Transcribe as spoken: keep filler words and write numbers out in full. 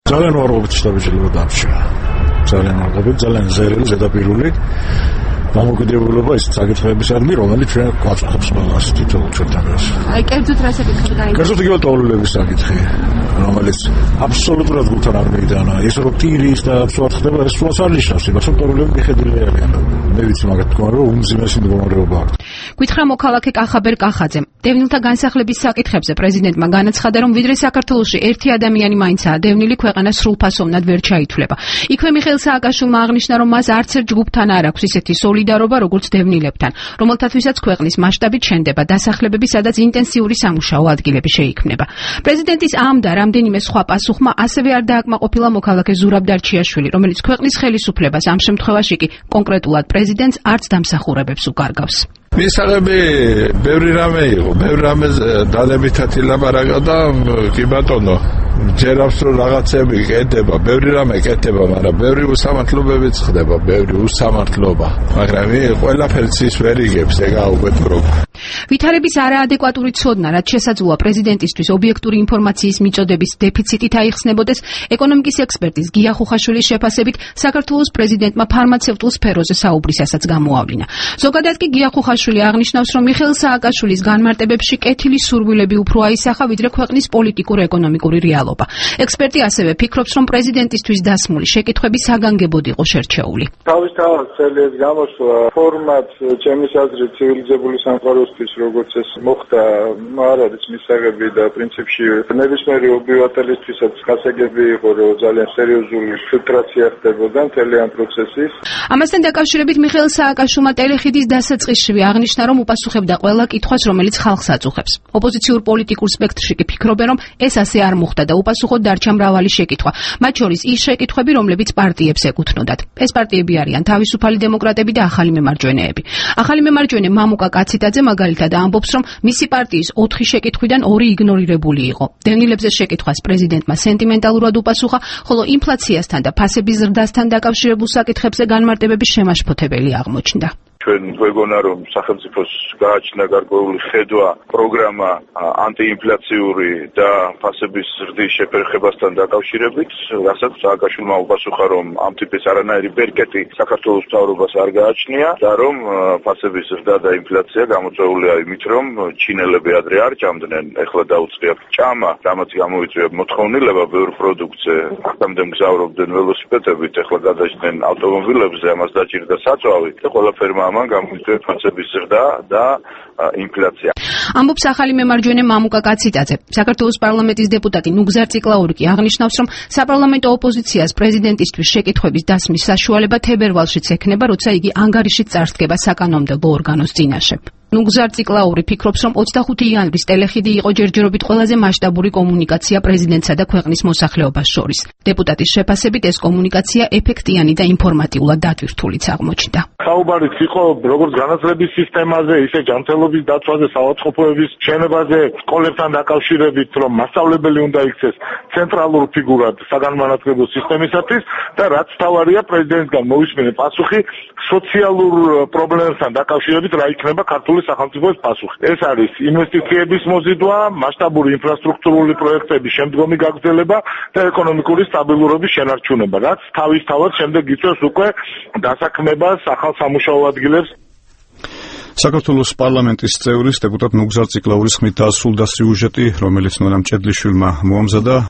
ძალიან ვარყოფით შტაბ-ბიჭებმა დამშრა. ძალიან ვარყოფით, ძალიან ზერელი, ზედაპირული დამოკიდებულება ის საკითხებისადმი, რომელიც ჩვენ გვაწუხებს ყველას თითოეულ ჩვენთანაც. აი, კერძოდ რა საკითხი გაიგე? კერძოდ იგივე ტოლულების საკითხი, რომელიც აბსოლუტურად გულთან არ მიიტანა. ის რომ ტირის და სხვა ხდება, ეს სულაც არ ნიშნავს, იმას რომ ტოლულები მიხედვილი არიან. მე ვიცი მაგათ თქვა, რომ უმძიმესი მდგომარეობა აქვს. გითხრა მოქალაქე კახაბერ კახაძემ. დევნილთა განსახლების საკითხებზე პრეზიდენტმა განაცხადა, რომ ვიდრე საქართველოში ერთი ადამიანი მაინცაა დევნილი, ქვეყანა სრულფასოვნად ვერ ჩაითვლება. იქვე მიხეილ სააკაშვილმა აღნიშნა, რომ მას არც ერთ ჯგუფთან არ აქვს ისეთი სოლიდარობა, როგორც დევნილებთან, რომელთათვისაც ქვეყნის მასშტაბით შენდება დასახლებები, სადაც ინტენსიური სამუშაო ადგილები შეიქმნება. პრეზიდენტის ამ და რამდენიმე სხვა პასუხმა ასევე არ დააკმაყოფილა მოქალაქე ზურაბ დარჩიაშვილი, რომელიც ქვეყნის ხელისუფლებას ამ შემთხვევაში კი კონკრეტულად პრეზიდენტს არც დამსახურებებს უკარგავს. მისაღები ბევრი რამე იყო, ბევრი რამე დადებითად ილაპარაკა და კი ბატონო, ჯერავს რომ რაღაცები კეთდება, ბევრი რამე კეთდება, მაგრამ ბევრი უსამართლობებიც ხდება, ბევრი უსამართლობა, მაგრამ ყველაფერს ის ვერ იგებს, ეგა უკეთრობა. ვითარების არაადეკვატური ცოდნა, რაც შესაძლოა პრეზიდენტისთვის ობიექტური ინფორმაციის მიწოდების დეფიციტით აიხსნებოდეს, ეკონომიკის ექსპერტის გია ხუხაშვილის შეფასებით, საქართველოს პრეზიდენტმა ფარმაცევტულ სფეროზე საუბრისასაც გამოავლინა. ზოგადად კი გია ხუხაშვილი აღნიშნავს, რომ მიხეილ სააკაშვილის განმარტებებში კეთილი სურვილები უფრო აისახა, ვიდრე ქვეყნის პოლიტიკურ-ეკონომიკური რეალობა. ექსპერტი ასევე ფიქრობს, რომ პრეზიდენტისთვის დასმული შეკითხვები საგანგებოდ იყო შერჩეული. თავისთავად ცელიეს გამოსვლა ფორმატ ჩემის აზრით ცივილიზებული სამყაროსთვის, როგორც ეს მოხდა, არ არის მისაღები და პრინციპში ნებისმიერი ობივატელისთვისაც გასაგები იყო, რომ ძალიან სერიოზული ფილტრაცია ხდებოდა მთელი ამ პროცესის. ამასთან დაკავშირებით მიხეილ სააკაშვილმა ტელეხიდის დასაწყისში აღნიშნა, რომ უპასუხებდა ყველა კითხვას, რომელიც ხალხს აწუხებს. ოპოზიციურ პოლიტიკურ სპექტრში კი ფიქრობენ, რომ ეს ასე არ მოხდა და უპასუხოდ დარჩა მრავალი შეკითხვა, მათ შორის ის შეკითხვები, რომლებიც პარტიებს ეკუთვნოდათ. ეს პარტიები არიან თავისუფალი დემოკრატები და ახალი მემარჯვენეები. ახალი მემარჯვენე მამუკა კაციტაძე მაგალითად ამბობს, რომ მისი პარტიის ოთხი შეკითხვიდან ორი იგნორირებული იყო. დევნილებზე შეკითხვას პრეზიდენტმა სენტიმენტალურად უპასუხა, ხოლო ინფლაციასთან და ფასების ზრდასთან დაკავშირებულ საკითხებზე განმარტებების შემაშფოთებელი აღმოჩნდა. ჩვენ გვეგონა, რომ სახელმწიფოს გააჩნდა გარკვეული ხედვა, პროგრამა ანტიინფლაციური და ფასების ზრდის შეფერხებასთან დაკავშირებით, რასაც სააკაშვილმა უპასუხა, რომ ამ ტიპის არანაირი ბერკეტი საქართველოს მთავრობას არ გააჩნია და რომ ფასების ზრდა და ინფლაცია გამოწვეულია იმით, რომ ჩინელები ადრე არ ჭამდნენ, ეხლა დაუწყია ჭამა, რამაც გამოიწვია მოთხოვნილება ბევრ პროდუქტზე, აქამდე მგზავრობდნენ ველოსიპედებით, ეხლა გადაჭდნენ ავტომობილებზე, ამას დაჭირდა საწვავი და ყველაფერმა ამან გამოიწვია ფასების ზრდა და ინფლაცია. ამბობს ახალი მემარჯვენე მამუკა კაციტაძე. საქართველოს პარლამენტის დეპუტატი ნუგზარ ციკლაური კი აღნიშნავს, რომ საპარლამენტო ოპოზიციას პრეზიდენტისთვის შეკითხვების დასმის საშუალება თებერვალშიც ექნება, როცა იგი ანგარიშით წარსდგება საკანონმდებლო ორგანოს წინაშე. ნუგზარ ციკლაური ფიქრობს, რომ ოცდახუთი იანვრის ტელეხიდი იყო ჯერჯერობით ყველაზე მასშტაბური კომუნიკაცია პრეზიდენტსა და ქვეყნის მოსახლეობას შორის. დეპუტატის შეფასებით ეს კომუნიკაცია ეფექტიანი და ინფორმატიულად დატვირთულიც აღმოჩნდა. საუბარიც იყო როგორც განათლების სისტემაზე, ისე ჯანმრთელობის დაცვაზე, საავადმყოფოების შენობაზე, სკოლებთან დაკავშირებით, რომ მასწავლებელი უნდა იქცეს ცენტრალურ ფიგურად საგანმანათლებლო სისტემისათვის და რაც თავარია პრეზიდენტისგან მოვისმენე პასუხი სოციალურ პრობლემებთან დაკავშირებით რა იქნება ქართული სახელმწიფოს პასუხი. ეს არის ინვესტიციების მოზიდვა, მასშტაბური ინფრასტრუქტურული პროექტების შემდგომი გაგრძელება და ეკონომიკური სტაბილურობის შენარჩუნება, რაც თავისთავად შემდეგ იწვევს უკვე დასაქმებას ახალ სამუშაო ადგილებს. საქართველოს პარლამენტის წევრის დეპუტატ ნუგზარ ციკლაურის ხმით დასრულდა სიუჟეტი, რომელიც ნონა მჭედლიშვილმა მოამზადა.